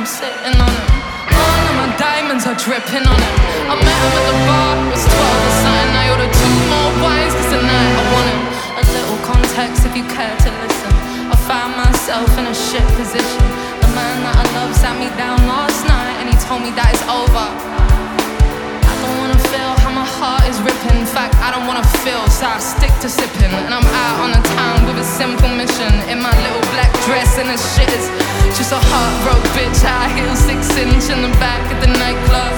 sitting on him. All of my diamonds are dripping on him. I met him at the bar, it was 12 or something. I ordered 2 more wines cause tonight I want him. A little context if you care to listen. I found myself in a shit position. The man that I love sat me down last night and he told me that it's over. I don't wanna feel how my heart is ripping. In fact, I don't wanna feel, so I stick to sipping. And I'm out on the town with a simple mission. In my little black dress and the shit is just a heartbroken bitch. High heels 6-inch in the back of the nightclub.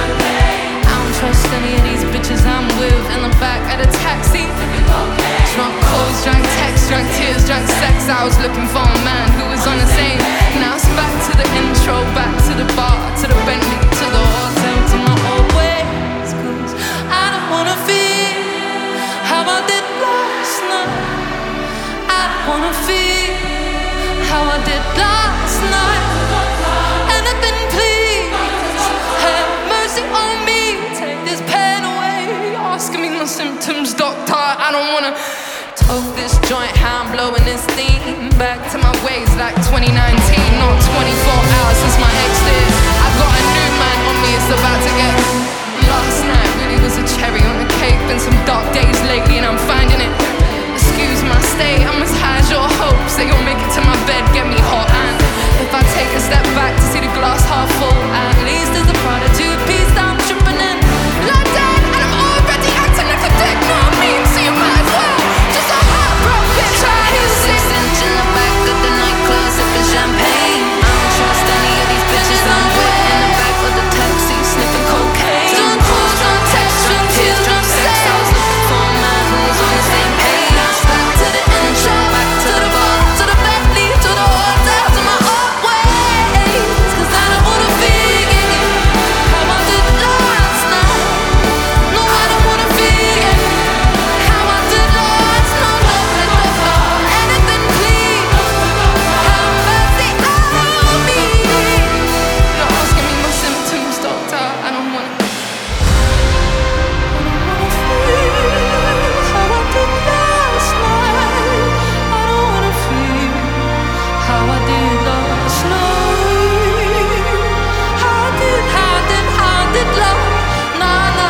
I don't trust any of these bitches I'm with. In the back of the taxi, drunk calls, drunk texts, drunk tears, drunk sex. I was looking for a man who was on the same. Now it's back to the intro, back to the bar, to the Bentley, to the hotel, to my old ways. Cause I don't wanna feel how I did last night. I don't wanna feel how I did last night. Anything please, have mercy on me. Take this pain away. Asking me my symptoms, doctor. I don't wanna toke this joint, how I'm blowing this theme. Back to my ways like 2019, not 24 hours since my ex did. I've got a new man on me, it's about to get. Last night really was a cherry on the cake. Been some dark days lately and I'm finding it. Excuse my state, I'm as high as your hopes that you'll make it to my bed, get me hot. And if I take a step back to see the glass half full, at least there's a part of 2-piece that I'm tripping in. Like that, and I'm already acting like a dick, know what I mean? So you might as well just a heartbroken bitch. I hear 6-inch in the back of the nightclub, sipping champagne. I don't trust any of these bitches I'm with. In the back of the taxi, sniffing cocaine. Drunk calls, drunk texts, drunk tears, drunk sex. I was looking for a man who was on the same page. Back to the intro, back to the bar, to the Bentley, to the hotel, to my old ways. Cause I don't wanna feel how I did last night. No, I don't wanna feel how I did last night. No, anything please, have mercy on me. You're asking me my symptoms, doctor. I don't wanna feel how I did last night. I don't wanna feel how I did last night. How did love? Nah.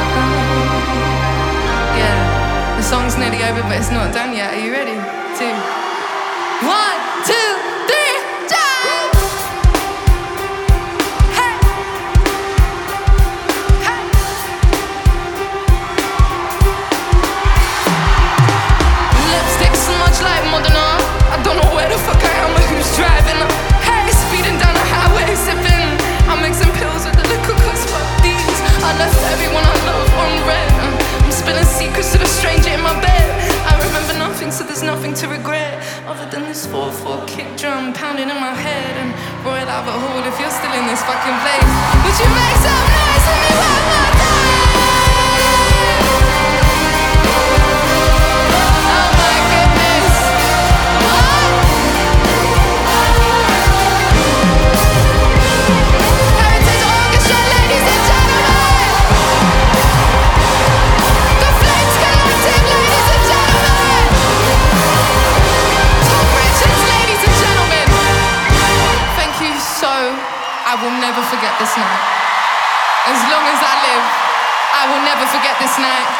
Yeah, the song's nearly over, but it's not done yet. Are you ready? 2, 1, 2, 3, jump! Hey, hey. Lipstick smudge like modern art. I don't know where the fuck I am or who's driving. Hey, speeding down the highway, sipping. I'm mixing pills with the liquor cause fuck these. I left everyone I love on red. I'm spilling secrets to the stranger in my bed. I remember nothing, so there's nothing to regret other than this 4/4 kick drum pounding in my head. And Royal Albert Hall, if you're still in this fucking place, would you make some noise for me one more time? Oh my goodness. Heritage Orchestra, ladies and gentlemen. The Flames Collective, ladies and gentlemen. Tom Richards, ladies and gentlemen. Thank you so. I will never forget this night. As long as I live, I will never forget this night.